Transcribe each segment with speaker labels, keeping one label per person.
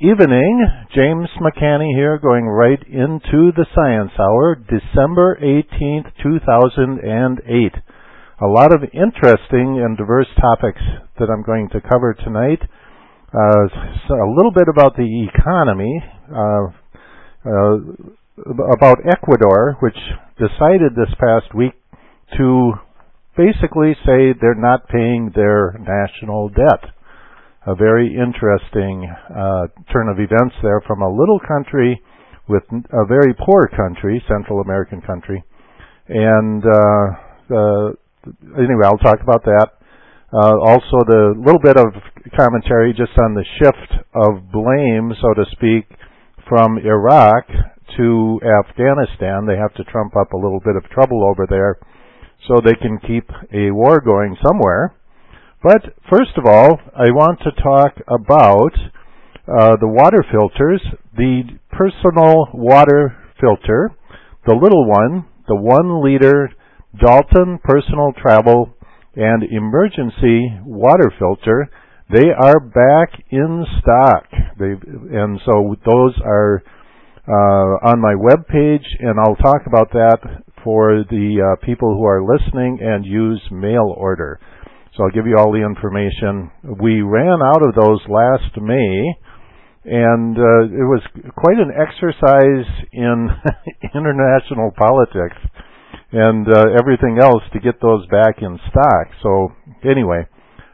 Speaker 1: evening. James McCanney here, going right into the Science Hour, December 18th, 2008. A lot of interesting and diverse topics that I'm going to cover tonight. So a little bit about the economy, about Ecuador, which decided this past week to basically say they're not paying their national debt. A very interesting turn of events there from a little country with a very poor country, Central American country. And anyway, I'll talk about that. Also, the little bit of commentary just on the shift of blame, so to speak, from Iraq to Afghanistan. They have to trump up a little bit of trouble over there so they can keep a war going somewhere. But first of all, I want to talk about the water filters, the personal water filter, the little one, the 1 liter Dalton personal travel and emergency water filter. They are back in stock. And so those are on my webpage, and I'll talk about that for the people who are listening and use mail order. So I'll give you all the information. We ran out of those last May, and it was quite an exercise in international politics and everything else to get those back in stock. So anyway,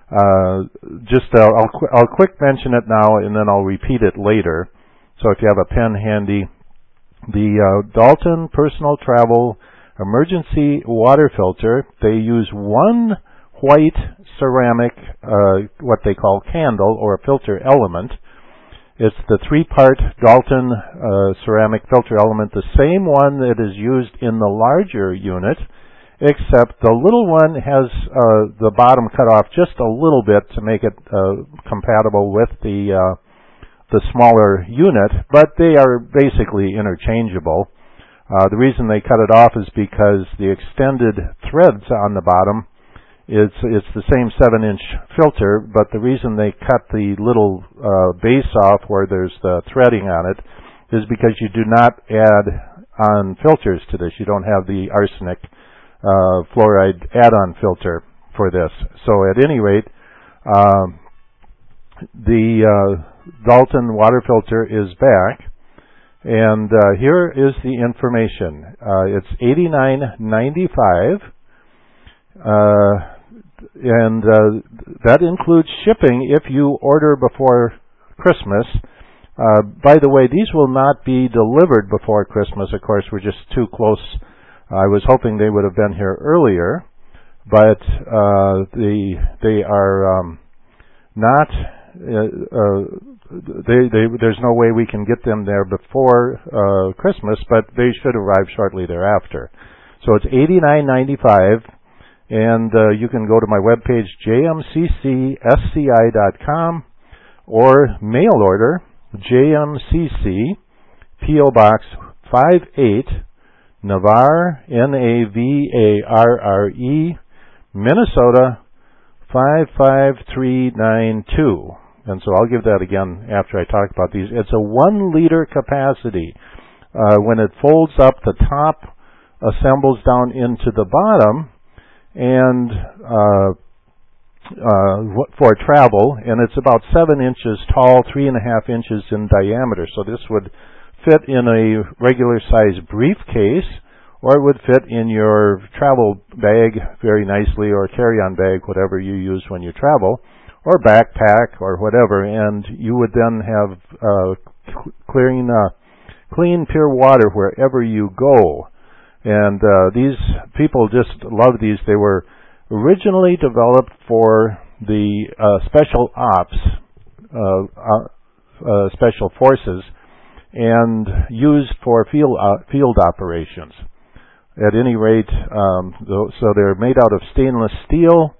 Speaker 1: I'll quick mention it now, and then I'll repeat it later. So if you have a pen handy, the Dalton Personal Travel Emergency Water Filter, they use 1 white ceramic, what they call candle, or a filter element. It's the 3-part Dalton ceramic filter element, the same one that is used in the larger unit, except the little one has the bottom cut off just a little bit to make it compatible with the smaller unit, but they are basically interchangeable. The reason they cut it off is because the extended threads on the bottom, it's the same 7-inch filter, but the reason they cut the little base off where there's the threading on it is because you do not add on filters to this. You don't have the arsenic fluoride add-on filter for this. So at any rate, the Dalton water filter is back, and here is the information. It's $89.95. And that includes shipping if you order before Christmas. By the way, these will not be delivered before Christmas. Of course, we're just too close. I was hoping they would have been here earlier, but they are not. There's no way we can get them there before Christmas, but they should arrive shortly thereafter. So it's $89.95. And you can go to my webpage, jmccsci.com, or mail order, JMCC, P.O. Box 58, Navarre, Navarre, Minnesota 55392. And so I'll give that again after I talk about these. It's a 1 liter capacity. When it folds up, the top assembles down into the bottom, and for travel, and it's about 7 inches tall, 3.5 inches in diameter. So this would fit in a regular size briefcase, or it would fit in your travel bag very nicely, or carry-on bag, whatever you use when you travel, or backpack, or whatever. And you would then have clean, pure water wherever you go. And these people just love these. They were originally developed for the special ops, special forces, and used for field operations. At any rate, so they're made out of stainless steel.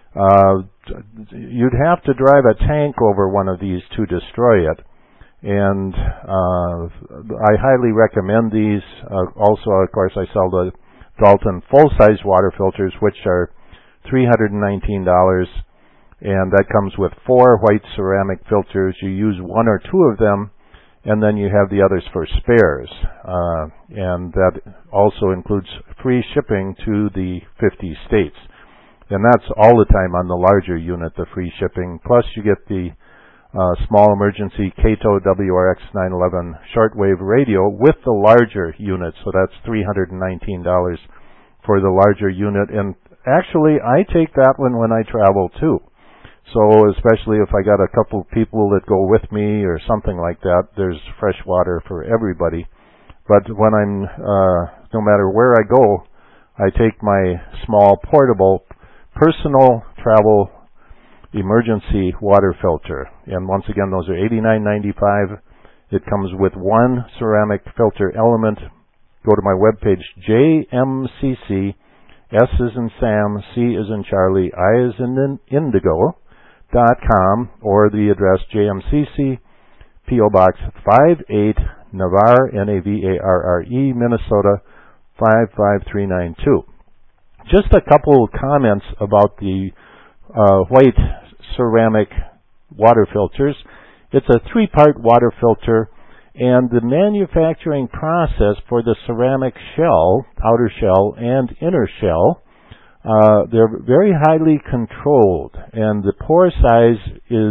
Speaker 1: You'd have to drive a tank over one of these to destroy it. And I highly recommend these. Also, of course, I sell the Dalton full-size water filters, which are $319. and that comes with 4 white ceramic filters. You use 1 or 2 of them, and then you have the others for spares. And that also includes free shipping to the 50 states. And that's all the time on the larger unit, the free shipping. Plus you get the small emergency Kato WRX-911 shortwave radio with the larger unit. So that's $319 for the larger unit. And actually, I take that one when I travel too. So especially if I got a couple of people that go with me or something like that, there's fresh water for everybody. But when I'm, no matter where I go, I take my small portable personal travel emergency water filter. And once again, those are $89.95. It comes with 1 ceramic filter element. Go to my webpage, JMCC, S is in Sam, C is in Charlie, I is in Indigo.com, or the address JMCC, P.O. Box 58, Navarre, Navarre, Minnesota 55392. Just a couple comments about the white ceramic water filters. It's a 3-part water filter, and the manufacturing process for the ceramic shell, outer shell and inner shell, they're very highly controlled, and the pore size is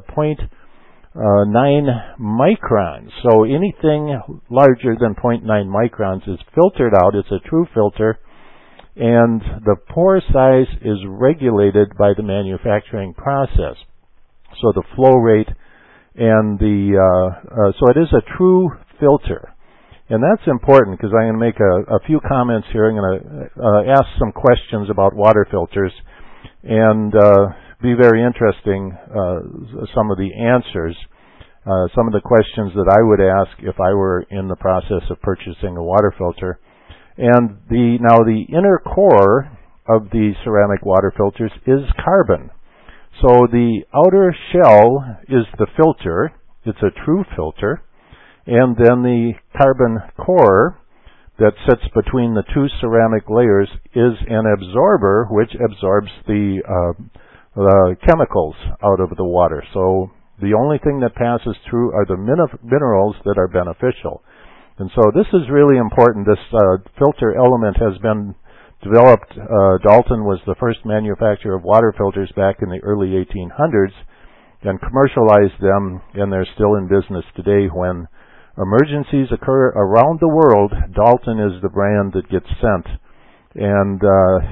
Speaker 1: 0.9 microns. So anything larger than 0.9 microns is filtered out. It's a true filter, and the pore size is regulated by the manufacturing process. So the flow rate and so it is a true filter. And that's important because I'm going to make a few comments here. I'm going to ask some questions about water filters and be very interesting, some of the answers, some of the questions that I would ask if I were in the process of purchasing a water filter. And now the inner core of the ceramic water filters is carbon. So the outer shell is the filter. It's a true filter. And then the carbon core that sits between the 2 ceramic layers is an absorber, which absorbs the chemicals out of the water. So the only thing that passes through are the minerals that are beneficial. And so this is really important. This filter element has been developed. Dalton was the first manufacturer of water filters back in the early 1800s and commercialized them, and they're still in business today. When emergencies occur around the world, Dalton is the brand that gets sent. And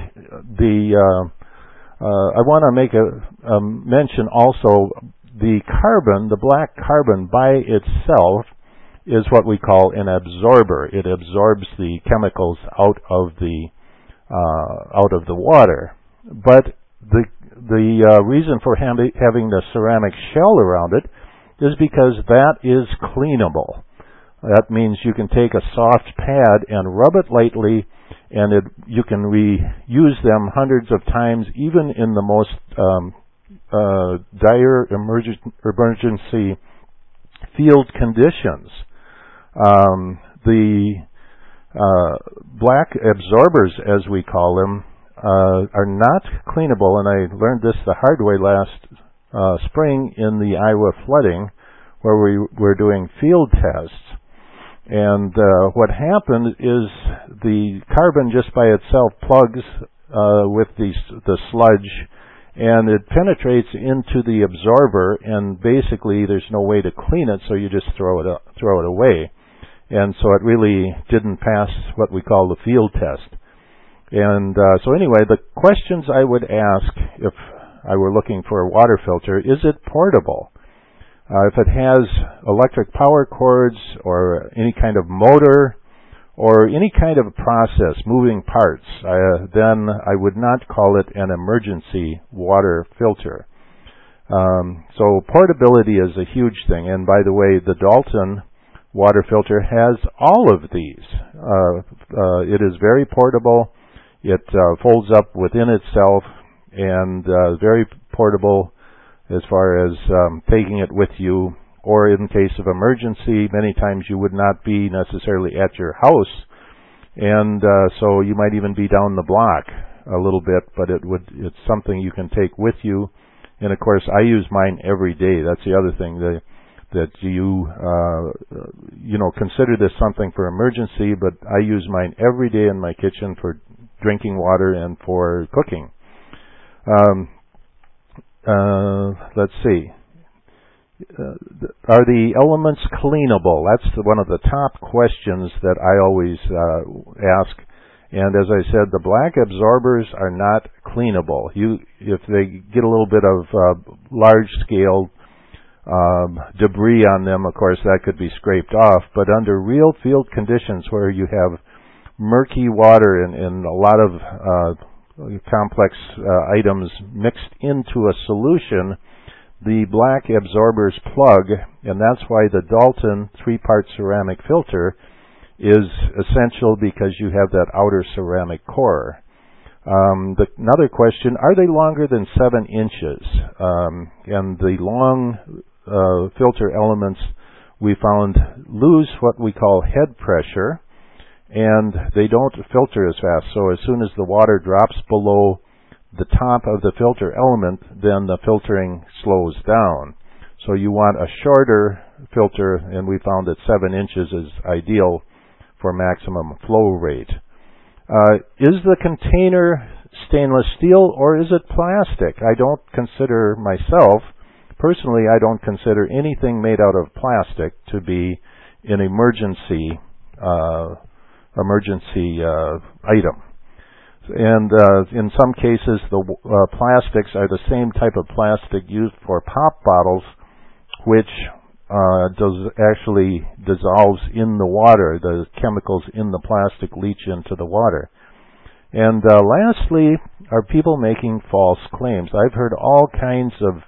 Speaker 1: I want to make a mention also, the carbon, the black carbon by itself is what we call an absorber. It absorbs the chemicals out of the water. But the reason for having the ceramic shell around it is because that is cleanable. That means you can take a soft pad and rub it lightly, and you can reuse them hundreds of times, even in the most dire emergency field conditions. The black absorbers, as we call them, are not cleanable, and I learned this the hard way last spring in the Iowa flooding, where we were doing field tests. And what happened is the carbon just by itself plugs with the sludge, and it penetrates into the absorber, and basically there's no way to clean it, so you just throw it away. And so it really didn't pass what we call the field test. And so anyway, the questions I would ask if I were looking for a water filter: is it portable? If it has electric power cords or any kind of motor or any kind of process, moving parts, then I would not call it an emergency water filter. So portability is a huge thing. And by the way, the Dalton water filter has all of these. It is very portable. It folds up within itself, and very portable as far as taking it with you, or in case of emergency. Many times you would not be necessarily at your house, and so you might even be down the block a little bit, but it's something you can take with you And of course, I use mine every day. That's the other thing, that you consider this something for emergency, but I use mine every day in my kitchen for drinking water and for cooking. Let's see. Are the elements cleanable? That's one of the top questions that I always ask. And as I said, the black absorbers are not cleanable. If they get a little bit of large-scale debris on them, of course, that could be scraped off. But under real field conditions where you have murky water and a lot of complex items mixed into a solution, the black absorbers plug, and that's why the Dalton 3-part ceramic filter is essential, because you have that outer ceramic core. Another question, are they longer than 7 inches? And the long filter elements, we found, lose what we call head pressure, and they don't filter as fast. So as soon as the water drops below the top of the filter element, then the filtering slows down. So you want a shorter filter, and we found that 7 inches is ideal for maximum flow rate. Is the container stainless steel or is it plastic? I don't consider myself, personally, I don't consider anything made out of plastic to be an emergency item. And in some cases, the plastics are the same type of plastic used for pop bottles, which actually dissolves in the water. The chemicals in the plastic leach into the water. And lastly, are people making false claims? I've heard all kinds of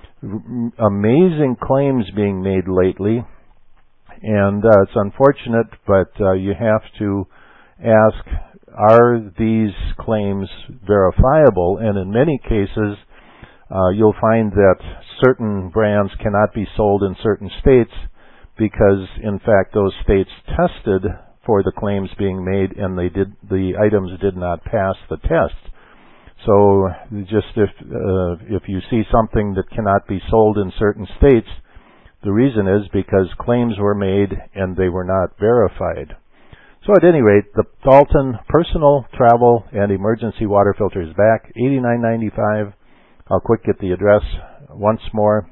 Speaker 1: amazing claims being made lately, and it's unfortunate, but you have to ask, are these claims verifiable? And in many cases, you'll find that certain brands cannot be sold in certain states because, in fact, those states tested for the claims being made, and the items did not pass the test. So, just if you see something that cannot be sold in certain states, the reason is because claims were made and they were not verified. So at any rate, the Dalton Personal Travel and Emergency Water Filter is back, $89.95. I'll quick get the address once more.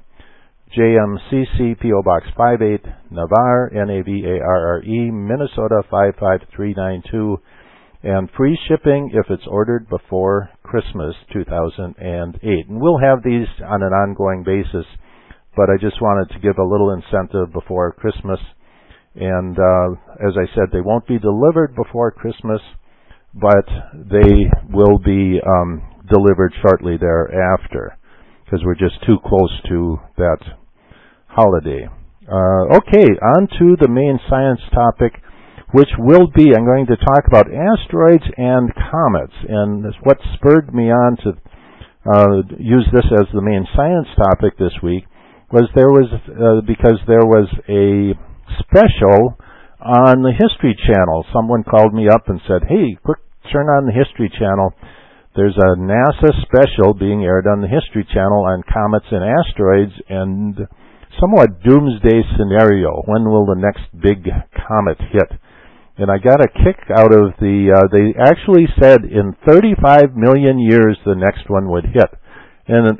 Speaker 1: JMCC, P.O. Box 58, Navarre, Navarre, Minnesota 55392. And free shipping if it's ordered before Christmas 2008. And we'll have these on an ongoing basis, but I just wanted to give a little incentive before Christmas. And as I said, they won't be delivered before Christmas, but they will be delivered shortly thereafter, because we're just too close to that holiday. Okay, on to the main science topic, which will be, I'm going to talk about asteroids and comets. And what spurred me on to use this as the main science topic this week was because there was a special on the History Channel. Someone called me up and said, hey, quick, turn on the History Channel. There's a NASA special being aired on the History Channel on comets and asteroids and somewhat doomsday scenario. When will the next big comet hit? And I got a kick out of they actually said in 35 million years the next one would hit. And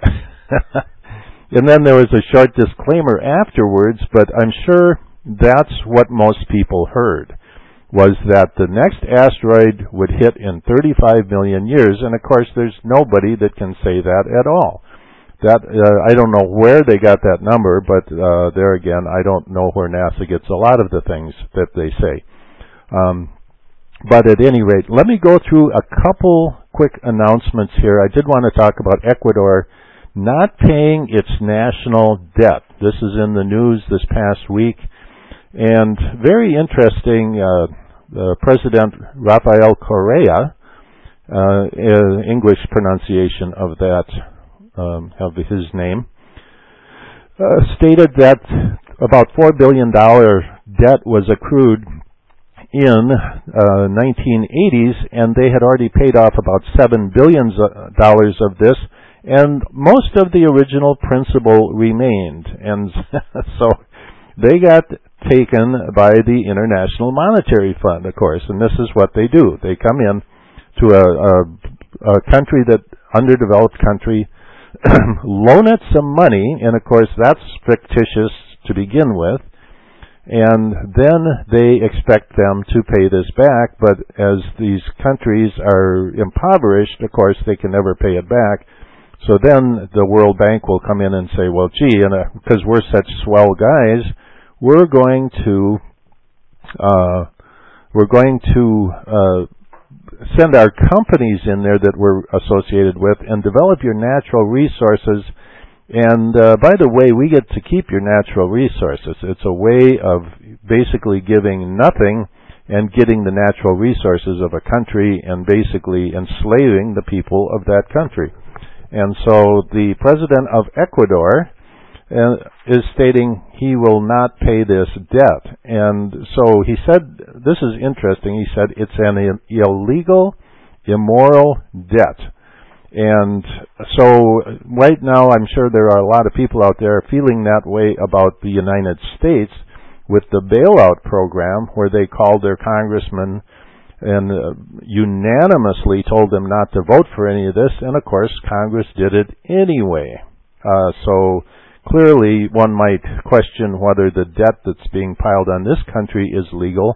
Speaker 1: and then there was a short disclaimer afterwards, but I'm sure that's what most people heard, was that the next asteroid would hit in 35 million years, and of course there's nobody that can say that at all. That I don't know where they got that number, but there again, I don't know where NASA gets a lot of the things that they say. But at any rate, let me go through a couple quick announcements here. I did want to talk about Ecuador not paying its national debt. This is in the news this past week. And very interesting, President Rafael Correa, English pronunciation of that, of his name, stated that about $4 billion debt was accrued in 1980s, and they had already paid off about $7 billion of this, And most of the original principle remained. And so they got taken by the International Monetary Fund, of course, and this is what they do. They come in to a country, that underdeveloped country, loan it some money, and of course that's fictitious to begin with, and then they expect them to pay this back, but as these countries are impoverished, of course they can never pay it back. So then the World Bank will come in and say, well, gee, because we're such swell guys, we're going to send our companies in there that we're associated with and develop your natural resources. And by the way, we get to keep your natural resources. It's a way of basically giving nothing and getting the natural resources of a country and basically enslaving the people of that country. And so the president of Ecuador is stating he will not pay this debt. And so he said, this is interesting, he said it's an illegal, immoral debt. And so right now I'm sure there are a lot of people out there feeling that way about the United States with the bailout program, where they called their congressmen and unanimously told them not to vote for any of this, and of course Congress did it anyway. So clearly one might question whether the debt that's being piled on this country is legal.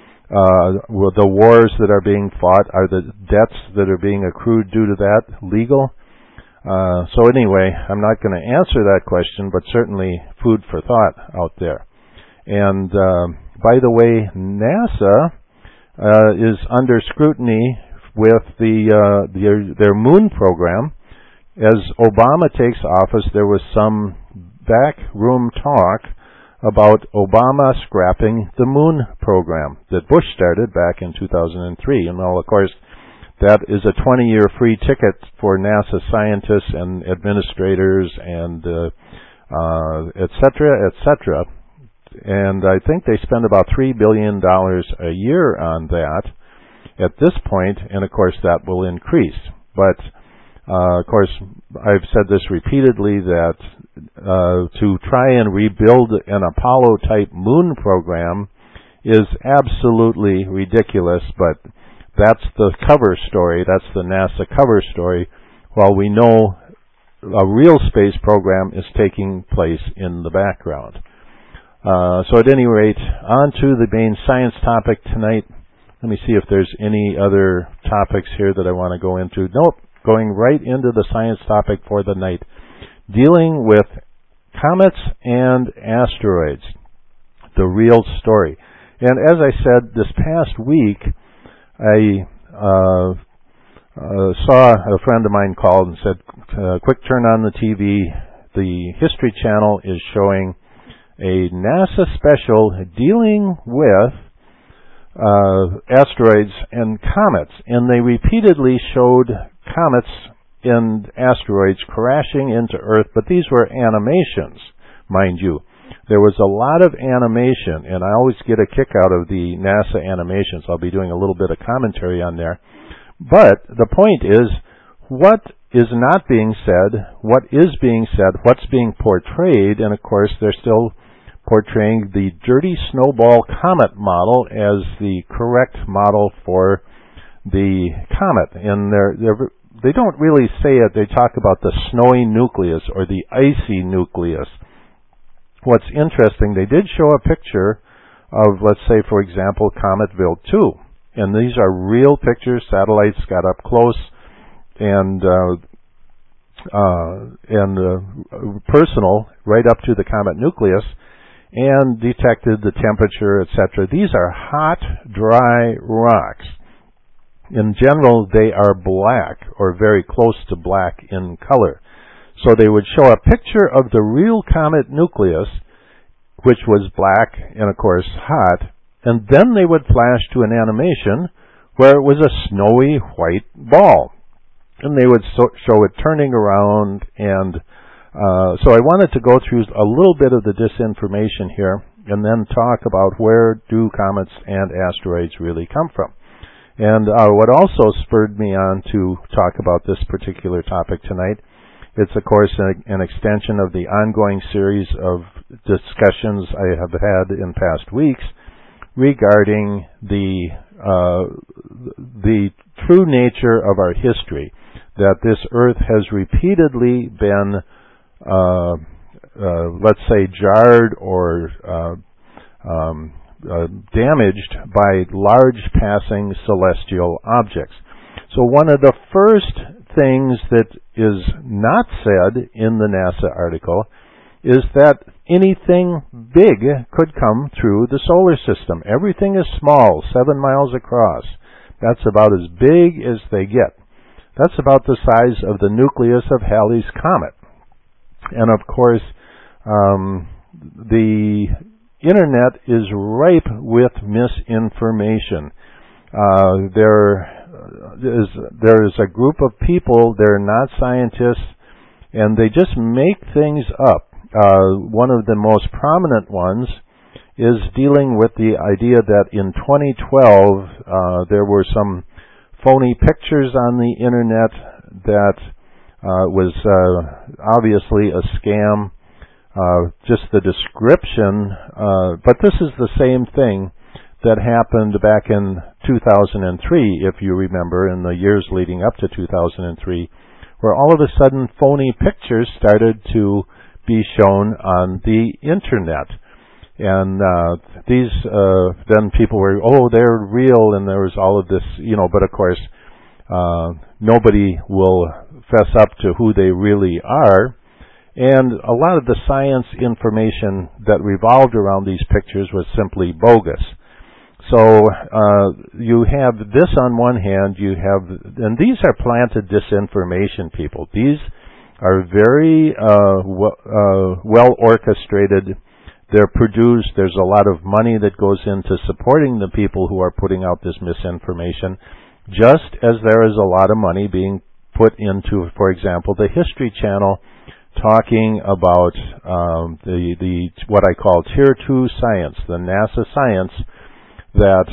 Speaker 1: The wars that are being fought, are the debts that are being accrued due to that legal? So anyway, I'm not going to answer that question, but certainly food for thought out there. And by the way, NASA is under scrutiny with their moon program. As Obama takes office, there was some backroom talk about Obama scrapping the moon program that Bush started back in 2003. And well, of course, that is a 20-year free ticket for NASA scientists and administrators and et cetera, et cetera. And I think they spend about $3 billion a year on that at this point, and of course that will increase. But of course, I've said this repeatedly, that to try and rebuild an Apollo-type moon program is absolutely ridiculous, but that's the cover story, that's the NASA cover story, while we know a real space program is taking place in the background. So at any rate, on to the main science topic tonight. Let me see if there's any other topics here that I want to go into. Nope, going right into the science topic for the night, dealing with comets and asteroids, the real story. And as I said, this past week, I saw a friend of mine called and said, quick turn on the TV, the History Channel is showing a NASA special dealing with asteroids and comets, and they repeatedly showed comets and asteroids crashing into Earth, but these were animations, mind you. There was a lot of animation, and I always get a kick out of the NASA animations. I'll be doing a little bit of commentary on there. But the point is, what is not being said, what is being said, what's being portrayed, and of course they're still portraying the dirty snowball comet model as the correct model for the comet. And they don't really say it. They talk about the snowy nucleus or the icy nucleus. What's interesting, they did show a picture of, let's say, for example, Cometville 2. And these are real pictures. Satellites got up close and personal right up to the comet nucleus and detected the temperature, etc. These are hot, dry rocks. In general, they are black or very close to black in color. So they would show a picture of the real comet nucleus, which was black and, of course, hot, and then they would flash to an animation where it was a snowy white ball. And they would show it turning around, and so I wanted to go through a little bit of the disinformation here and then talk about where do comets and asteroids really come from. And what also spurred me on to talk about this particular topic tonight It's, of course, an extension of the ongoing series of discussions I have had in past weeks regarding the true nature of our history, that this earth has repeatedly been, let's say, jarred or damaged by large passing celestial objects. So one of the first things that is not said in the NASA article is that anything big could come through the solar system. Everything is small, 7 miles across. That's about as big as they get. That's about the size of the nucleus of Halley's Comet. And of course, the Internet is ripe with misinformation. There is a group of people, they're not scientists, and they just make things up. One of the most prominent ones is dealing with the idea that in 2012 there were some phony pictures on the Internet that was obviously a scam. Just the description, but this is the same thing that happened back in 2003, if you remember, in the years leading up to 2003, where all of a sudden phony pictures started to be shown on the Internet. And these, then people were, oh, they're real, and there was all of this, but of course, nobody will fess up to who they really are. And a lot of the science information that revolved around these pictures was simply bogus. So you have this on one hand, and these are planted disinformation people. These are very well orchestrated. They're produced. There's a lot of money that goes into supporting the people who are putting out this misinformation, just as there is a lot of money being put into, for example, the History Channel, talking about the what I call Tier 2 science, the NASA science that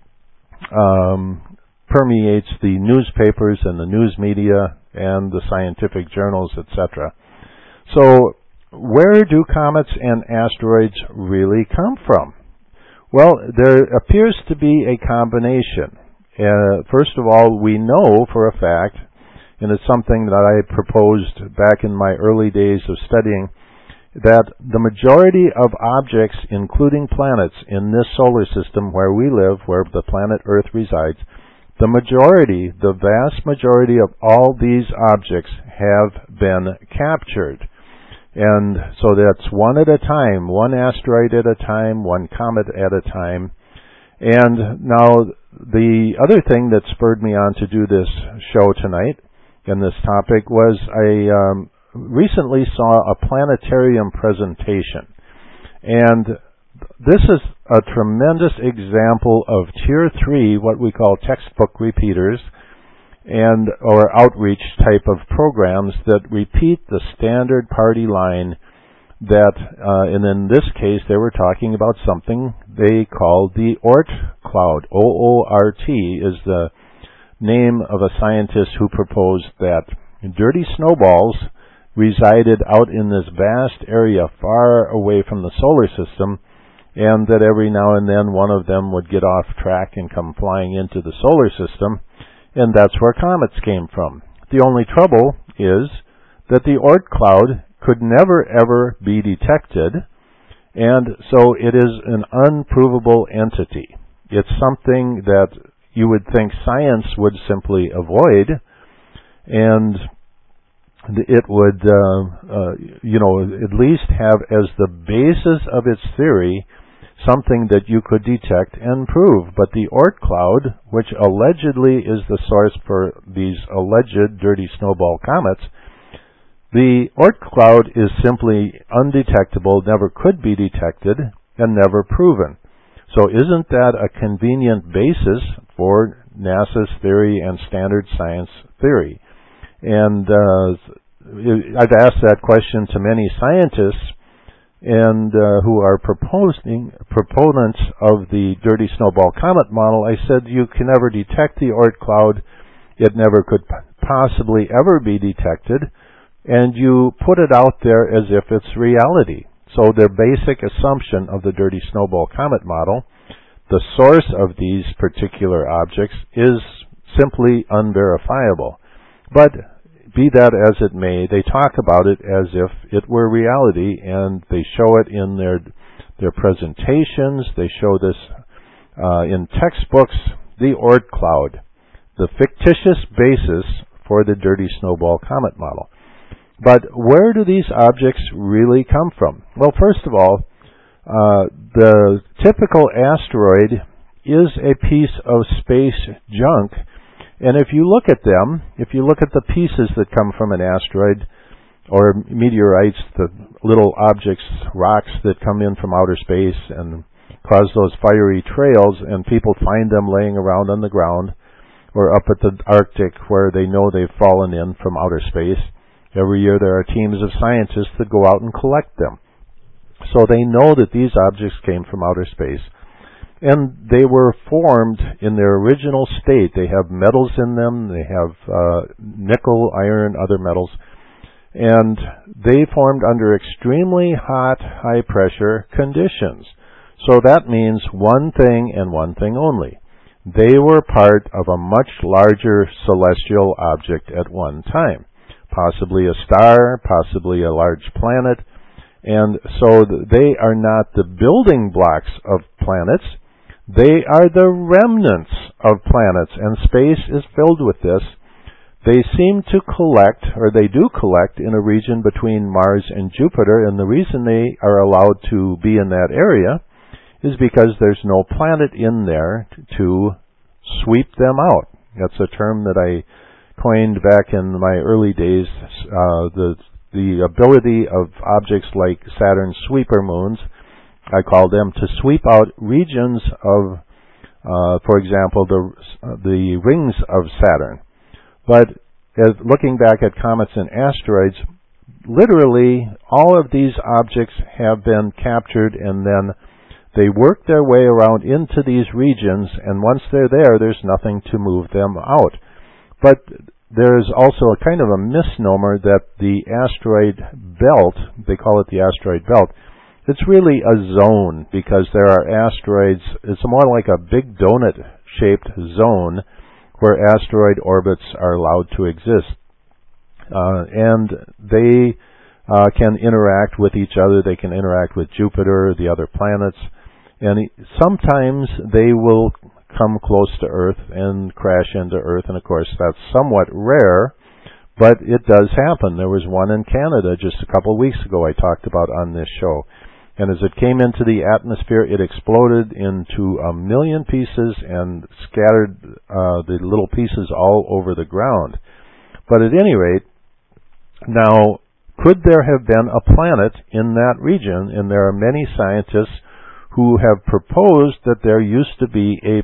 Speaker 1: permeates the newspapers and the news media and the scientific journals, etc. So where do comets and asteroids really come from? Well, there appears to be a combination. First of all, we know for a fact, and it's something that I proposed back in my early days of studying, that the majority of objects, including planets, in this solar system where we live, where the planet Earth resides, the vast majority of all these objects have been captured. And so that's one at a time, one asteroid at a time, one comet at a time. And now the other thing that spurred me on to do this show tonight in this topic was I recently saw a planetarium presentation. And this is a tremendous example of Tier 3, what we call textbook repeaters, and or outreach type of programs that repeat the standard party line that, and in this case, they were talking about something they called the Oort cloud. O-O-R-T is the name of a scientist who proposed that dirty snowballs resided out in this vast area far away from the solar system, and that every now and then one of them would get off track and come flying into the solar system, and that's where comets came from. The only trouble is that the Oort cloud could never ever be detected, and so it is an unprovable entity. It's something that you would think science would simply avoid, and it would, at least have as the basis of its theory something that you could detect and prove. But the Oort cloud, which allegedly is the source for these alleged dirty snowball comets, the Oort cloud is simply undetectable, never could be detected, and never proven. So isn't that a convenient basis for NASA's theory and standard science theory? And I've asked that question to many scientists and who are proponents of the dirty snowball comet model. I said, you can never detect the Oort cloud. It never could possibly ever be detected. and you put it out there as if it's reality. So their basic assumption of the Dirty Snowball Comet model, the source of these particular objects, is simply unverifiable. But be that as it may, they talk about it as if it were reality, and they show it in their presentations. They show this in textbooks, the Oort cloud, the fictitious basis for the Dirty Snowball Comet model. But where do these objects really come from? Well, first of all, the typical asteroid is a piece of space junk. And if you look at them, if you look at the pieces that come from an asteroid or meteorites, the little objects, rocks that come in from outer space and cause those fiery trails, and people find them laying around on the ground or up at the Arctic where they know they've fallen in from outer space. Every year there are teams of scientists that go out and collect them. So they know that these objects came from outer space. And they were formed in their original state. They have metals in them. They have nickel, iron, other metals. And they formed under extremely hot, high-pressure conditions. So that means one thing and one thing only. They were part of a much larger celestial object at one time. Possibly a star, possibly a large planet. And so they are not the building blocks of planets. They are the remnants of planets, and space is filled with this. They seem to collect, or they do collect, in a region between Mars and Jupiter, and the reason they are allowed to be in that area is because there's no planet in there to sweep them out. That's a term that I coined back in my early days, the ability of objects like Saturn's sweeper moons, I call them, to sweep out regions of, for example, the rings of Saturn. But looking back at comets and asteroids, literally all of these objects have been captured, and then they work their way around into these regions, and once they're there, there's nothing to move them out. But there is also a kind of a misnomer that the asteroid belt, they call it the asteroid belt, it's really a zone, because there are asteroids, it's more like a big donut-shaped zone where asteroid orbits are allowed to exist. And they can interact with each other, they can interact with Jupiter, the other planets, and sometimes they will come close to Earth and crash into Earth, and of course that's somewhat rare, but it does happen. There was one in Canada just a couple of weeks ago I talked about on this show. And as it came into the atmosphere, it exploded into 1 million pieces and scattered the little pieces all over the ground. But at any rate, now, could there have been a planet in that region? And there are many scientists who have proposed that there used to be a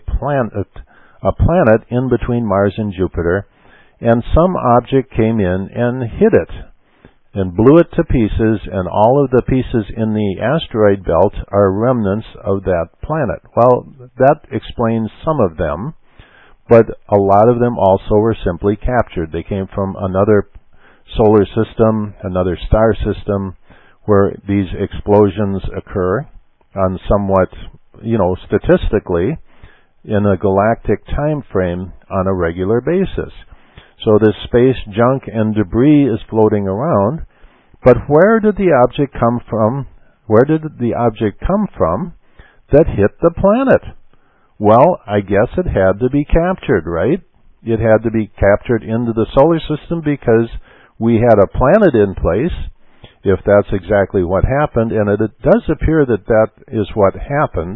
Speaker 1: planet in between Mars and Jupiter, and some object came in and hit it and blew it to pieces, and all of the pieces in the asteroid belt are remnants of that planet. Well, that explains some of them, but a lot of them also were simply captured. They came from another solar system, another star system, where these explosions occur on somewhat, statistically, in a galactic time frame on a regular basis. So this space junk and debris is floating around, but where did the object come from? Where did the object come from that hit the planet? Well, I guess it had to be captured, right? It had to be captured into the solar system because we had a planet in place, if that's exactly what happened, and it does appear that that is what happened.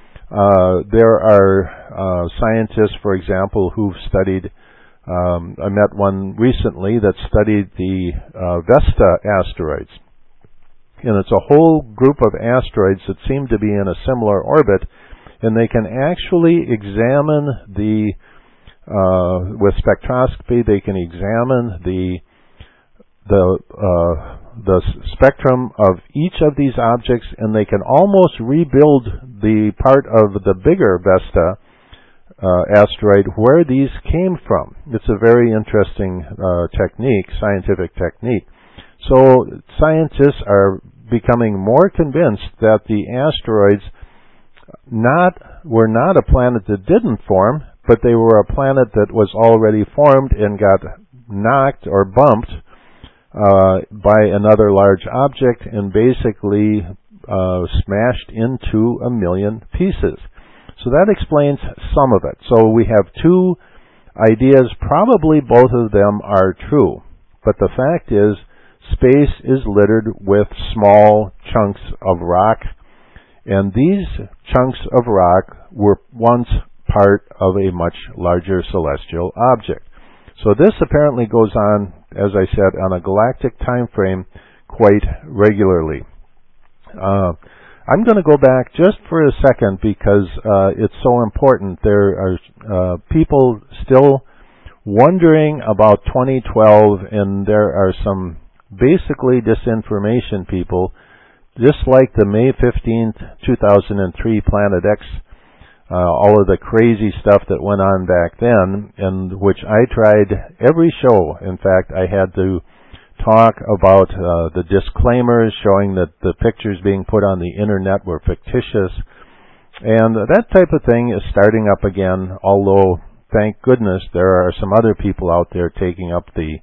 Speaker 1: There are scientists, for example, who've studied, I met one recently that studied the Vesta asteroids. And it's a whole group of asteroids that seem to be in a similar orbit, and they can actually examine with spectroscopy, they can examine the spectrum of each of these objects, and they can almost rebuild the part of the bigger Vesta asteroid where these came from. It's a very interesting technique, scientific technique. So scientists are becoming more convinced that the asteroids were not a planet that didn't form, but they were a planet that was already formed and got knocked or bumped by another large object and basically smashed into a million pieces. So that explains some of it. So we have two ideas. Probably both of them are true. But the fact is, space is littered with small chunks of rock, and these chunks of rock were once part of a much larger celestial object. So this apparently goes on, as I said, on a galactic time frame quite regularly. I'm going to go back just for a second because it's so important. There are people still wondering about 2012, and there are some basically disinformation people, just like the May 15th, 2003 Planet X, all of the crazy stuff that went on back then, and which I tried every show. In fact, I had to talk about the disclaimers showing that the pictures being put on the internet were fictitious, and that type of thing is starting up again, although thank goodness there are some other people out there taking up the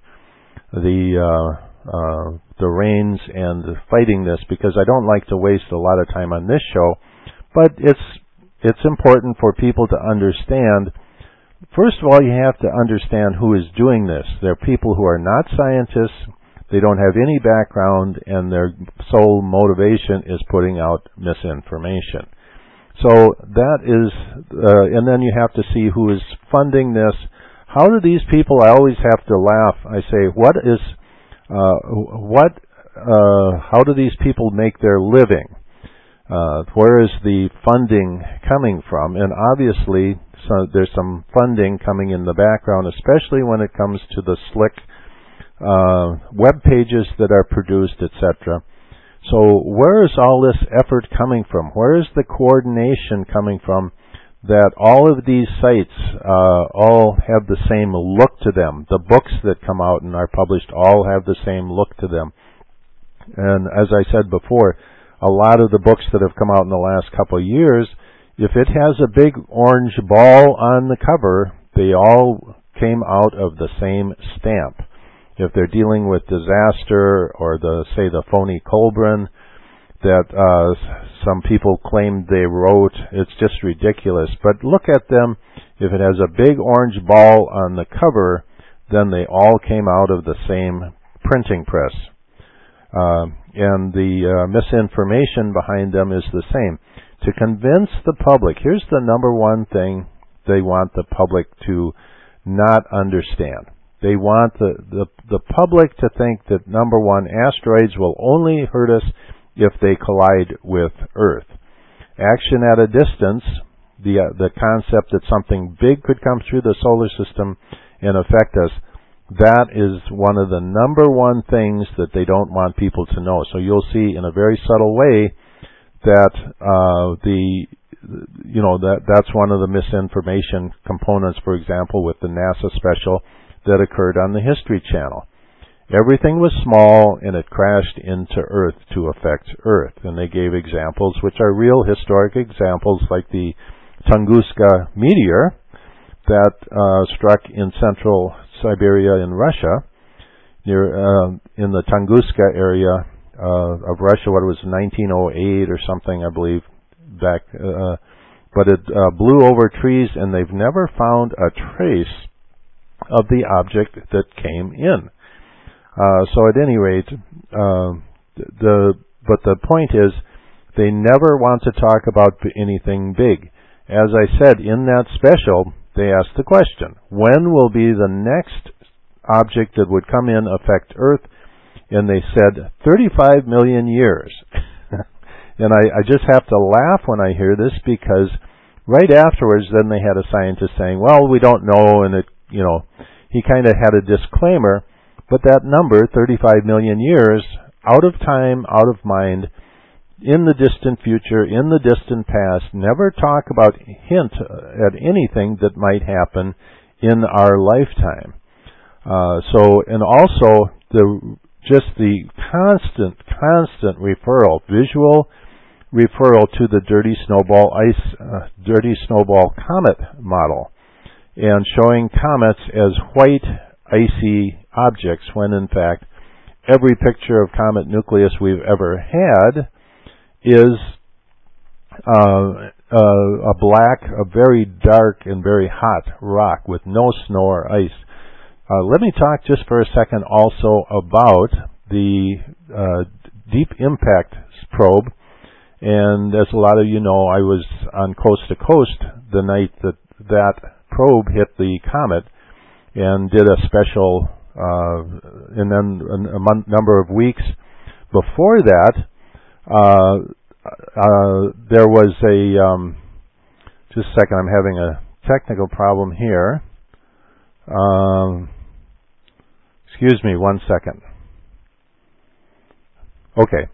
Speaker 1: reins and fighting this, because I don't like to waste a lot of time on this show. But it's important for people to understand. First of all, you have to understand who is doing this. They're people who are not scientists. They don't have any background, and their sole motivation is putting out misinformation. So that is, and then you have to see who is funding this. How do these people? I always have to laugh. I say, how do these people make their living? Where is the funding coming from? And obviously, there's some funding coming in the background, especially when it comes to the slick web pages that are produced, etc. So where is all this effort coming from? Where is the coordination coming from that all of these sites all have the same look to them? The books that come out and are published all have the same look to them. And as I said before, a lot of the books that have come out in the last couple of years, if it has a big orange ball on the cover, they all came out of the same stamp. If they're dealing with disaster or the phony Kolbrin that some people claim they wrote, it's just ridiculous. But look at them. If it has a big orange ball on the cover, then they all came out of the same printing press. And the misinformation behind them is the same. To convince the public, here's the number one thing they want the public to not understand. They want the public to think that, number one, asteroids will only hurt us if they collide with Earth. Action at a distance, the concept that something big could come through the solar system and affect us, that is one of the number one things that they don't want people to know. So you'll see in a very subtle way that that's one of the misinformation components, for example, with the NASA special that occurred on the History Channel. Everything was small, and it crashed into Earth to affect Earth. And they gave examples, which are real historic examples, like the Tunguska meteor that struck in central Siberia in Russia, in the Tunguska area of Russia. What it was, 1908 or something, I believe, back. But it blew over trees, and they've never found a trace of the object that came in. So at any rate, but the point is, they never want to talk about anything big. As I said in that special, they asked the question, when will be the next object that would come in affect Earth? And they said 35 million years. And I just have to laugh when I hear this, because right afterwards, then they had a scientist saying, well, we don't know, and he kind of had a disclaimer, but that number, 35 million years, out of time, out of mind, in the distant future, in the distant past, never talk about, hint at anything that might happen in our lifetime. And also, just the constant visual referral to the dirty snowball comet model, and showing comets as white, icy objects, when in fact every picture of comet nucleus we've ever had is a black, a very dark and very hot rock with no snow or ice. Let me talk just for a second also about the Deep Impact probe. And as a lot of you know, I was on Coast to Coast the night that probe hit the comet, and did a special, and then a number of weeks before that, there was just a second, I'm having a technical problem here. Excuse me 1 second. Okay.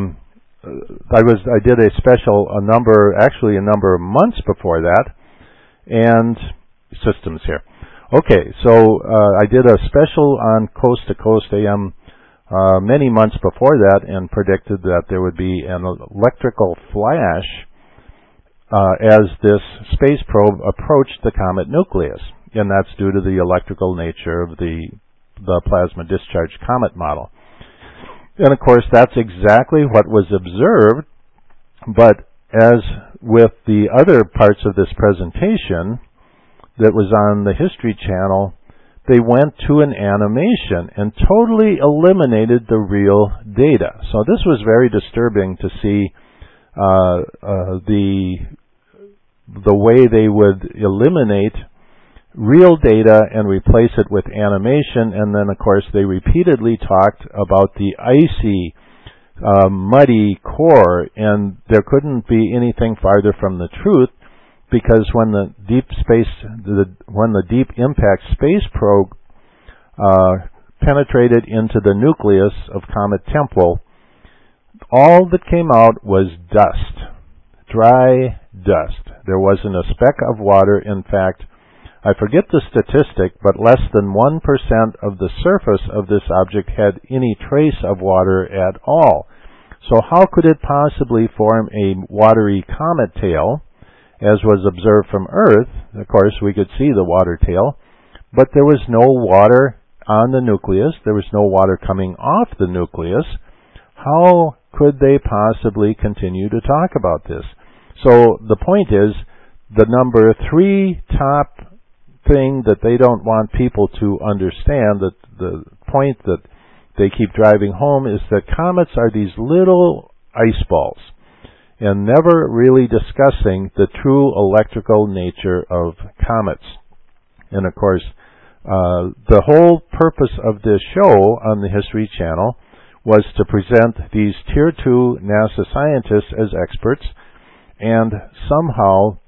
Speaker 1: I did a special a number of months before that, and systems here. Okay, so I did a special on Coast to Coast AM many months before that, and predicted that there would be an electrical flash as this space probe approached the comet nucleus, and that's due to the electrical nature of the plasma discharge comet model. And of course, that's exactly what was observed, but as with the other parts of this presentation that was on the History Channel, they went to an animation and totally eliminated the real data. So this was very disturbing to see the way they would eliminate real data and replace it with animation. And then, of course, they repeatedly talked about the icy, muddy core, and there couldn't be anything farther from the truth, because when the Deep Impact space probe penetrated into the nucleus of Comet Tempel, all that came out was dust, dry dust. There wasn't a speck of water. In fact, I forget the statistic, but less than 1% of the surface of this object had any trace of water at all. So how could it possibly form a watery comet tail, as was observed from Earth? Of course, we could see the water tail, but there was no water on the nucleus. There was no water coming off the nucleus. How could they possibly continue to talk about this? So the point is, the number 3 top thing that they don't want people to understand, that the point that they keep driving home, is that comets are these little ice balls, and never really discussing the true electrical nature of comets. And of course, the whole purpose of this show on the History Channel was to present these Tier 2 NASA scientists as experts, and somehow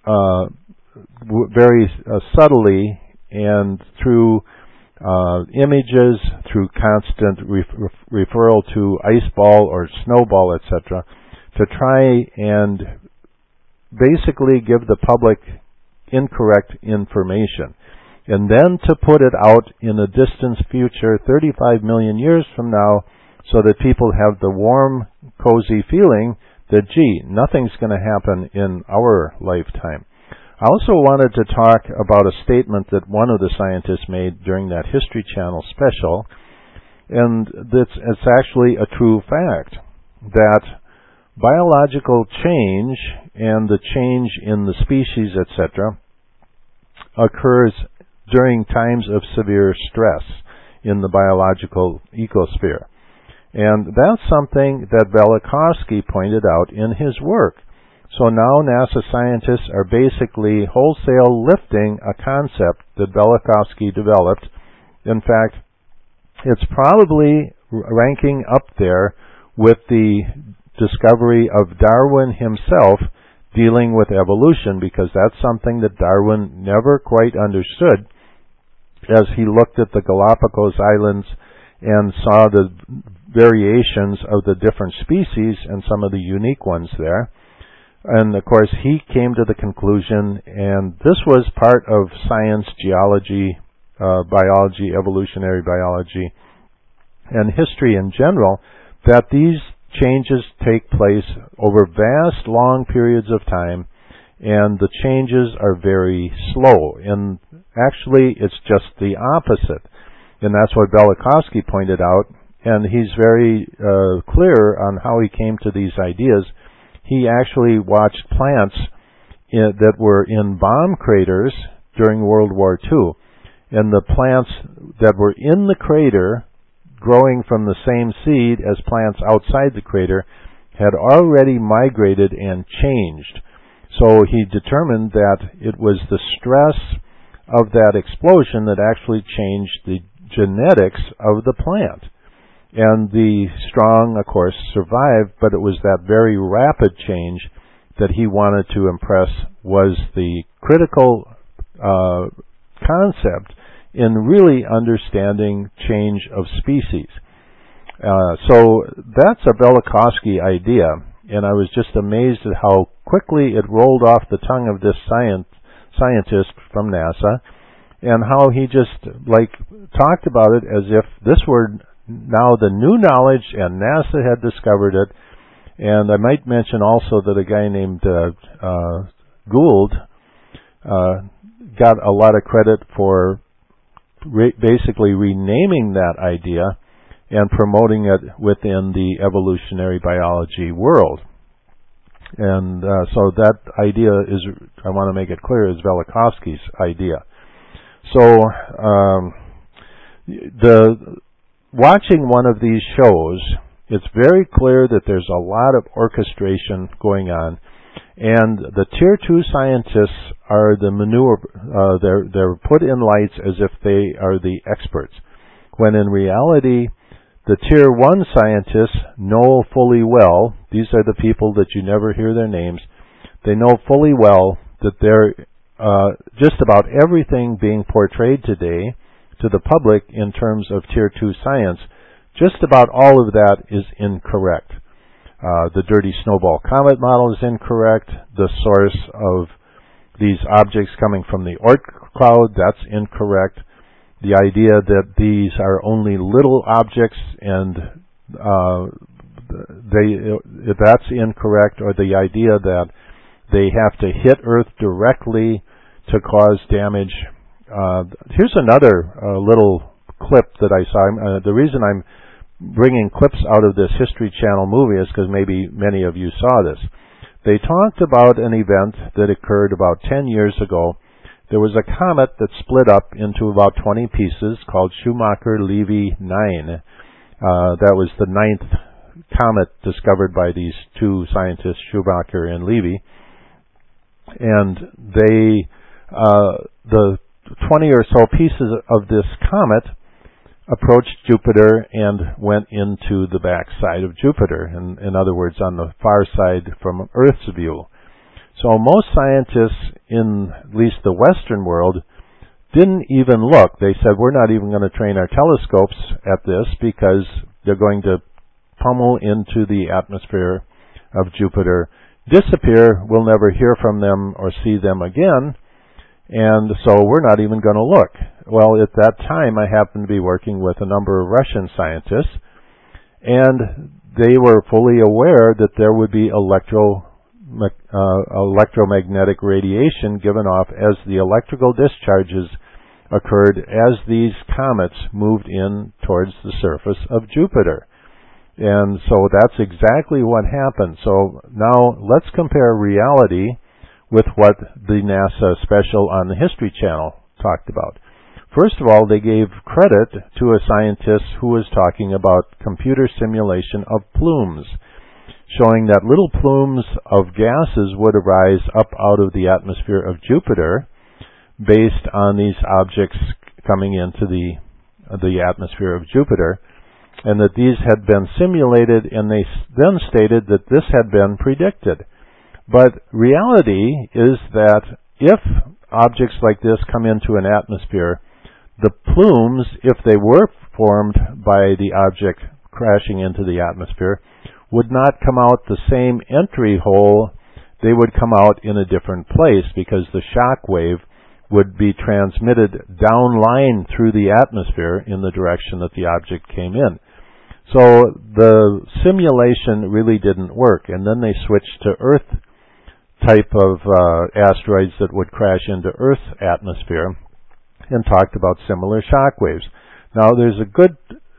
Speaker 1: very subtly and through images, through constant referral to ice ball or snowball, etc., to try and basically give the public incorrect information, and then to put it out in a distant future, 35 million years from now, so that people have the warm, cozy feeling that, gee, nothing's going to happen in our lifetime. I also wanted to talk about a statement that one of the scientists made during that History Channel special, and it's actually a true fact, that biological change and the change in the species, etc., occurs during times of severe stress in the biological ecosphere. And that's something that Velikovsky pointed out in his work. So now NASA scientists are basically wholesale lifting a concept that Velikovsky developed. In fact, it's probably ranking up there with the discovery of Darwin himself dealing with evolution, because that's something that Darwin never quite understood as he looked at the Galapagos Islands and saw the variations of the different species and some of the unique ones there. And of course, he came to the conclusion, and this was part of science, geology, biology, evolutionary biology, and history in general, that these changes take place over vast, long periods of time, and the changes are very slow. And actually, it's just the opposite. And that's what Velikovsky pointed out, and he's very clear on how he came to these ideas. He actually watched plants that were in bomb craters during World War II, and the plants that were in the crater, growing from the same seed as plants outside the crater, had already migrated and changed. So he determined that it was the stress of that explosion that actually changed the genetics of the plant. And the strong, of course, survived, but it was that very rapid change that he wanted to impress was the critical concept in really understanding change of species. So that's a Velikovsky idea, and I was just amazed at how quickly it rolled off the tongue of this scientist from NASA, and how he just talked about it as if this were now the new knowledge and NASA had discovered it. And I might mention also that a guy named Gould got a lot of credit for basically renaming that idea and promoting it within the evolutionary biology world. And so that idea is, I want to make it clear, is Velikovsky's idea. So watching one of these shows, it's very clear that there's a lot of orchestration going on, and the Tier 2 scientists are the manure. They're put in lights as if they are the experts, when in reality, the Tier 1 scientists know fully well, these are the people that you never hear their names, they know fully well that they're just about everything being portrayed today to the public in terms of Tier 2 science, just about all of that is incorrect. The dirty snowball comet model is incorrect. The source of these objects coming from the Oort cloud, that's incorrect. The idea that these are only little objects and that's incorrect, or the idea that they have to hit Earth directly to cause damage. Here's another little clip that I saw. The reason I'm bringing clips out of this History Channel movie is because maybe many of you saw this. They talked about an event that occurred about 10 years ago. There was a comet that split up into about 20 pieces called Schumacher-Levy 9. That was the 9th comet discovered by these two scientists, Schumacher and Levy. And the 20 or so pieces of this comet approached Jupiter and went into the backside of Jupiter, in other words, on the far side from Earth's view. So most scientists in at least the Western world didn't even look. They said, we're not even going to train our telescopes at this because they're going to pummel into the atmosphere of Jupiter, disappear, we'll never hear from them or see them again, and so we're not even going to look. Well, at that time, I happened to be working with a number of Russian scientists, and they were fully aware that there would be electromagnetic radiation given off as the electrical discharges occurred as these comets moved in towards the surface of Jupiter. And so that's exactly what happened. So now let's compare reality with what the NASA special on the History Channel talked about. First of all, they gave credit to a scientist who was talking about computer simulation of plumes, showing that little plumes of gases would arise up out of the atmosphere of Jupiter based on these objects coming into the atmosphere of Jupiter, and that these had been simulated, and they then stated that this had been predicted. But reality is that if objects like this come into an atmosphere, the plumes, if they were formed by the object crashing into the atmosphere, would not come out the same entry hole. They would come out in a different place because the shock wave would be transmitted downline through the atmosphere in the direction that the object came in. So the simulation really didn't work, and then they switched to Earth type of asteroids that would crash into Earth's atmosphere and talked about similar shock waves. Now there's a good,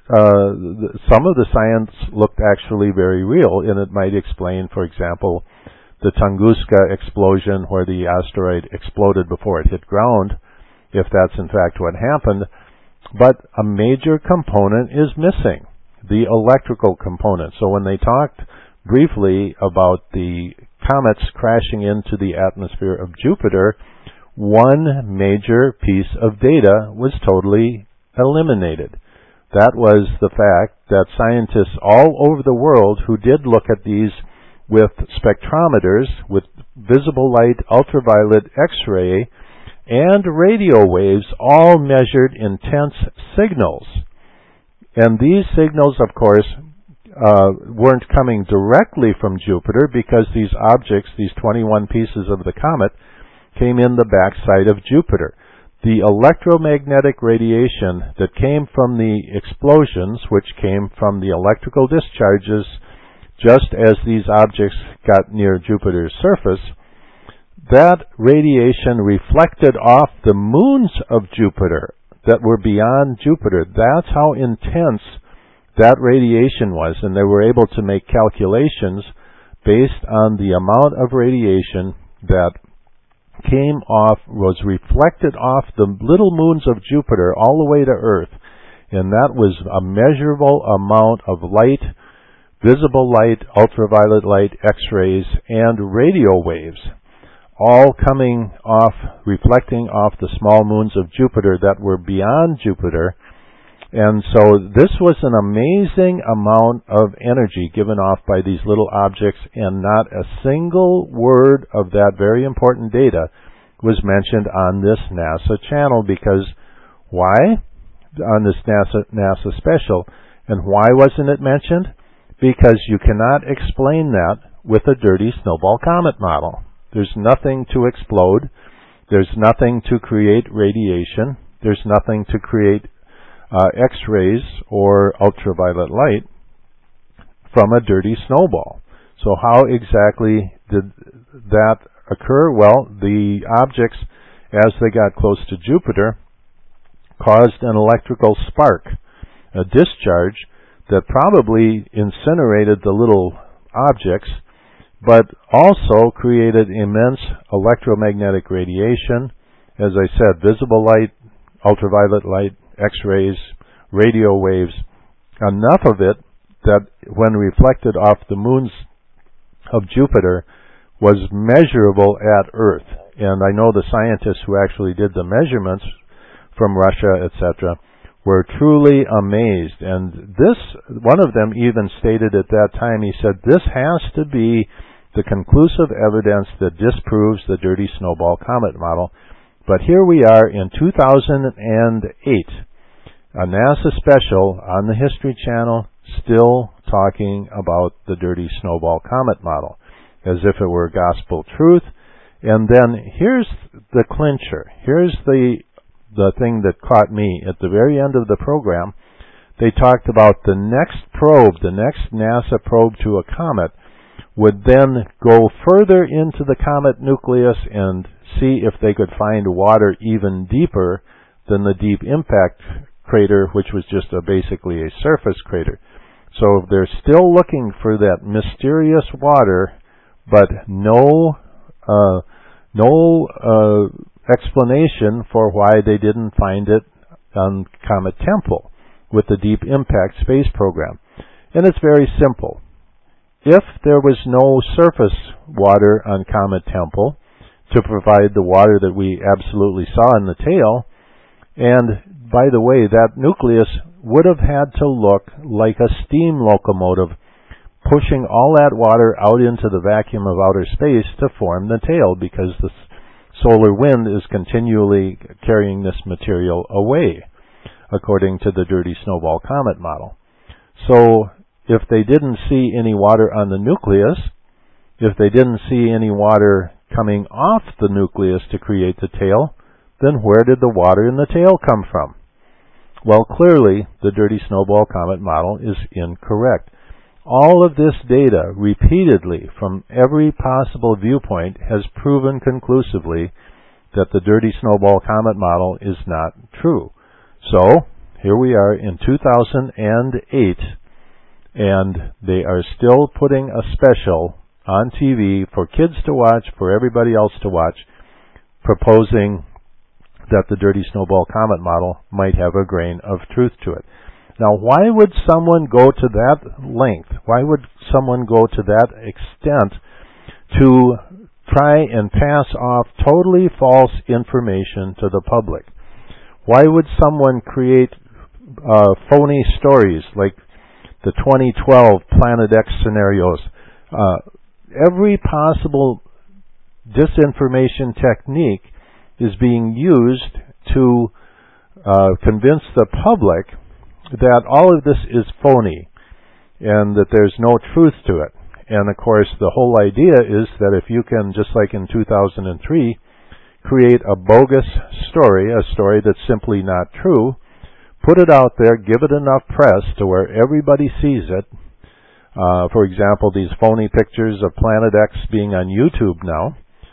Speaker 1: some of the science looked actually very real, and it might explain, for example, the Tunguska explosion where the asteroid exploded before it hit ground, if that's in fact what happened. But a major component is missing, the electrical component. So when they talked briefly about the comets crashing into the atmosphere of Jupiter, one major piece of data was totally eliminated. That was the fact that scientists all over the world who did look at these with spectrometers, with visible light, ultraviolet, X-ray, and radio waves all measured intense signals. And these signals, of course, weren't coming directly from Jupiter because these objects, these 21 pieces of the comet, came in the backside of Jupiter. The electromagnetic radiation that came from the explosions, which came from the electrical discharges just as these objects got near Jupiter's surface, that radiation reflected off the moons of Jupiter that were beyond Jupiter. That's how intense that radiation was, and they were able to make calculations based on the amount of radiation that came off, was reflected off the little moons of Jupiter all the way to Earth, and that was a measurable amount of light, visible light, ultraviolet light, X-rays, and radio waves, all coming off, reflecting off the small moons of Jupiter that were beyond Jupiter. And so this was an amazing amount of energy given off by these little objects, and not a single word of that very important data was mentioned on this NASA channel. Because why? On this NASA special. And why wasn't it mentioned? Because you cannot explain that with a dirty snowball comet model. There's nothing to explode. There's nothing to create radiation. There's nothing to create X-rays or ultraviolet light from a dirty snowball. So how exactly did that occur? Well, the objects, as they got close to Jupiter, caused an electrical spark, a discharge that probably incinerated the little objects, but also created immense electromagnetic radiation. As I said, visible light, ultraviolet light, X-rays, radio waves, enough of it that when reflected off the moons of Jupiter was measurable at Earth. And I know the scientists who actually did the measurements from Russia, etc., were truly amazed. And this, one of them even stated at that time, he said, this has to be the conclusive evidence that disproves the dirty snowball comet model. But here we are in 2008, a NASA special on the History Channel, still talking about the dirty snowball comet model, as if it were gospel truth. And then here's the clincher. Here's the thing that caught me. At the very end of the program, they talked about the next probe, the next NASA probe to a comet, would then go further into the comet nucleus and see if they could find water even deeper than the deep impact crater, which was just basically a surface crater. So they're still looking for that mysterious water, but no explanation for why they didn't find it on Comet Tempel with the Deep Impact Space Program. And it's very simple. If there was no surface water on Comet Tempel to provide the water that we absolutely saw in the tail, and by the way, that nucleus would have had to look like a steam locomotive pushing all that water out into the vacuum of outer space to form the tail, because the solar wind is continually carrying this material away, according to the dirty snowball comet model. So if they didn't see any water on the nucleus, if they didn't see any water coming off the nucleus to create the tail, then where did the water in the tail come from? Well, clearly, the dirty snowball comet model is incorrect. All of this data, repeatedly, from every possible viewpoint, has proven conclusively that the dirty snowball comet model is not true. So, here we are in 2008, and they are still putting a special on TV for kids to watch, for everybody else to watch, proposing that the dirty snowball comet model might have a grain of truth to it. Now, why would someone go to that length? Why would someone go to that extent to try and pass off totally false information to the public? Why would someone create phony stories like the 2012 Planet X scenarios? Every possible disinformation technique is being used to convince the public that all of this is phony and that there's no truth to it. And of course, the whole idea is that if you can, just like in 2003, create a bogus story, a story that's simply not true, put it out there, give it enough press to where everybody sees it. For example, these phony pictures of Planet X being on YouTube now,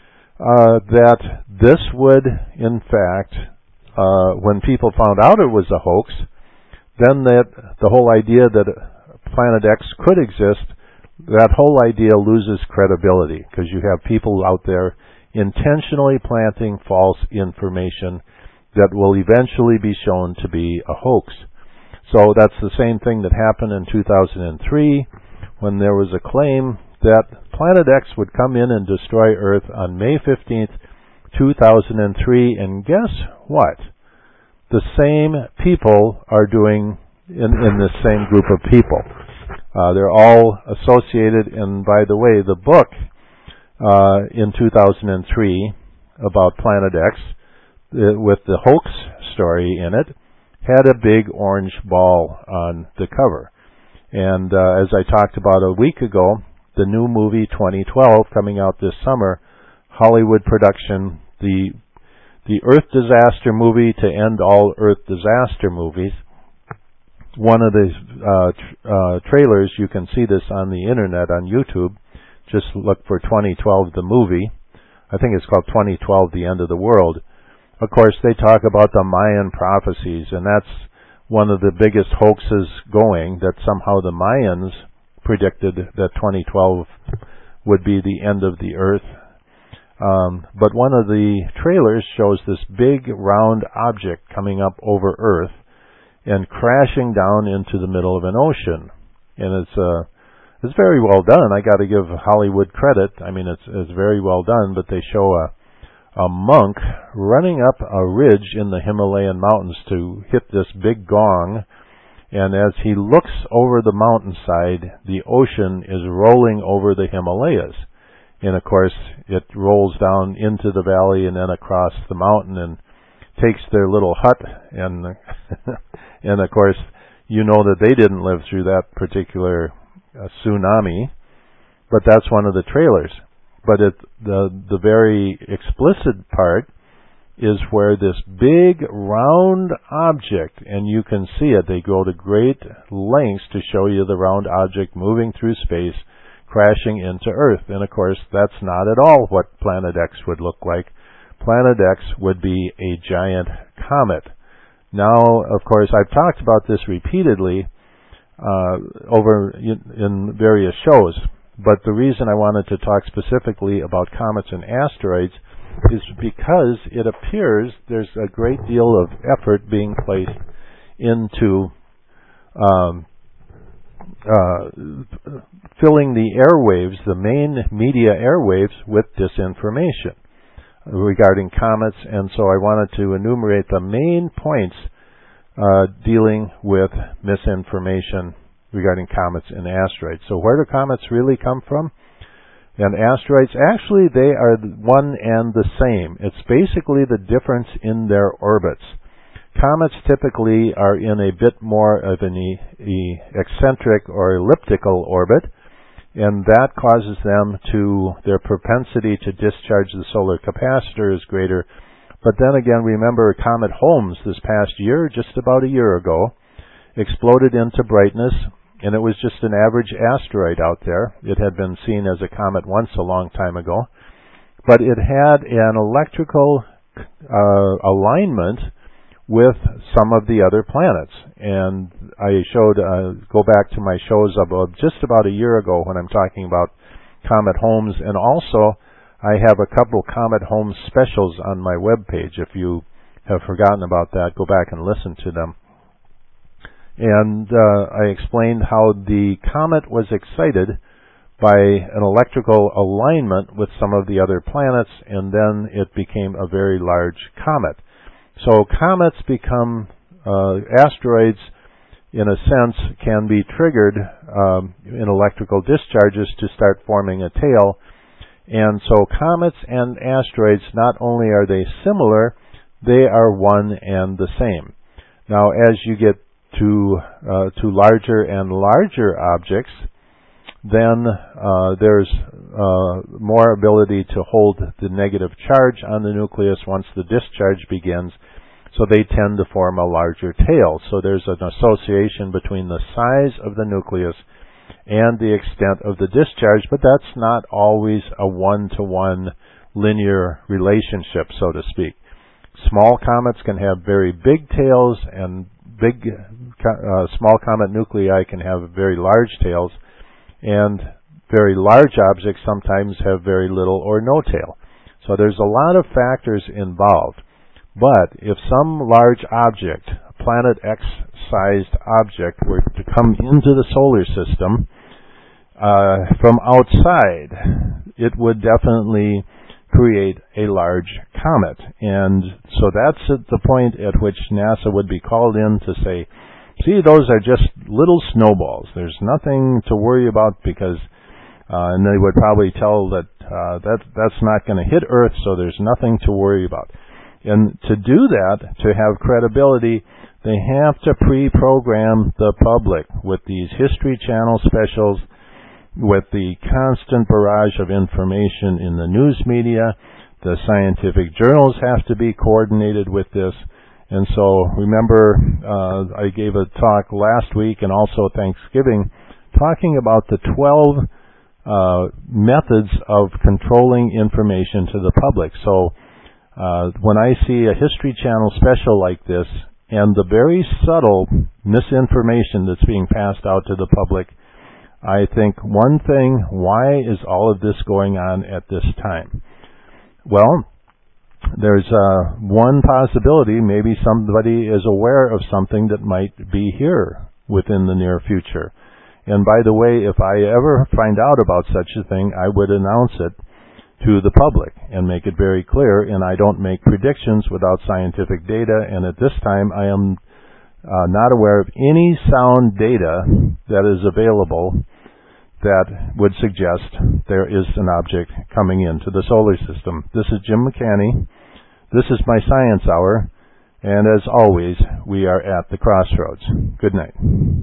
Speaker 1: that this would, in fact, when people found out it was a hoax, then that the whole idea that Planet X could exist, that whole idea loses credibility, because you have people out there intentionally planting false information that will eventually be shown to be a hoax. So that's the same thing that happened in 2003 when there was a claim that Planet X would come in and destroy Earth on May 15th, 2003, and guess what? The same people are doing in this same group of people. They're all associated, and by the way, the book in 2003 about Planet X, with the hoax story in it, had a big orange ball on the cover. And as I talked about a week ago, the new movie 2012 coming out this summer, Hollywood production, the Earth disaster movie to end all Earth disaster movies. One of the trailers, you can see this on the internet on YouTube. Just look for 2012 the movie. I think it's called 2012 The End of the World. Of course, they talk about the Mayan prophecies, and that's one of the biggest hoaxes going, that somehow the Mayans predicted that 2012 would be the end of the Earth. But one of the trailers shows this big round object coming up over Earth and crashing down into the middle of an ocean. And it's very well done. I got to give Hollywood credit. I mean, it's very well done, but they show a monk running up a ridge in the Himalayan mountains to hit this big gong, and as he looks over the mountainside, the ocean is rolling over the Himalayas. And of course, it rolls down into the valley and then across the mountain and takes their little hut, and and of course, you know that they didn't live through that particular tsunami, but that's one of the trailers. But the very explicit part is where this big round object, and you can see it, they go to great lengths to show you the round object moving through space, crashing into Earth. And of course, that's not at all what Planet X would look like. Planet X would be a giant comet. Now, of course, I've talked about this repeatedly over in various shows, but the reason I wanted to talk specifically about comets and asteroids is because it appears there's a great deal of effort being placed into filling the airwaves, the main media airwaves, with disinformation regarding comets, and so I wanted to enumerate the main points dealing with misinformation regarding comets and asteroids. So where do comets really come from? And asteroids, actually, they are one and the same. It's basically the difference in their orbits. Comets typically are in a bit more of an eccentric or elliptical orbit, and that causes them to, their propensity to discharge the solar capacitor is greater, But then again, remember Comet Holmes this past year, just about a year ago, exploded into brightness, and it was just an average asteroid out there. It had been seen as a comet once a long time ago, but it had an electrical alignment with some of the other planets. And I showed, go back to my shows of just about a year ago when I'm talking about Comet Holmes, and also I have a couple Comet Holmes specials on my webpage. If you have forgotten about that, go back and listen to them. And I explained how the comet was excited by an electrical alignment with some of the other planets, and then it became a very large comet. So comets become asteroids, in a sense, can be triggered in electrical discharges to start forming a tail. And so comets and asteroids, not only are they similar, they are one and the same. Now, as you get to larger and larger objects, then there's more ability to hold the negative charge on the nucleus once the discharge begins, so they tend to form a larger tail. So there's an association between the size of the nucleus and the extent of the discharge, but that's not always a one-to-one linear relationship, so to speak. Small comets can have very big tails, and small comet nuclei can have very large tails, and very large objects sometimes have very little or no tail. So there's a lot of factors involved. But if some large object, a Planet X-sized object, were to come into the solar system from outside, it would definitely create a large comet. And so that's at the point at which NASA would be called in to say, see, those are just little snowballs. There's nothing to worry about, because and they would probably tell that that's not going to hit Earth, so there's nothing to worry about. And to do that, to have credibility, they have to pre-program the public with these History Channel specials, with the constant barrage of information in the news media. The scientific journals have to be coordinated with this. And so, remember, I gave a talk last week and also Thanksgiving talking about the 12 methods of controlling information to the public. So, when I see a History Channel special like this, and the very subtle misinformation that's being passed out to the public, I think one thing, why is all of this going on at this time? Well, there's one possibility. Maybe somebody is aware of something that might be here within the near future. And by the way, if I ever find out about such a thing, I would announce it to the public and make it very clear, and I don't make predictions without scientific data, and at this time I am not aware of any sound data that is available that would suggest there is an object coming into the solar system. This is Jim McCanny. This is my Science Hour, and as always, we are at the crossroads. Good night.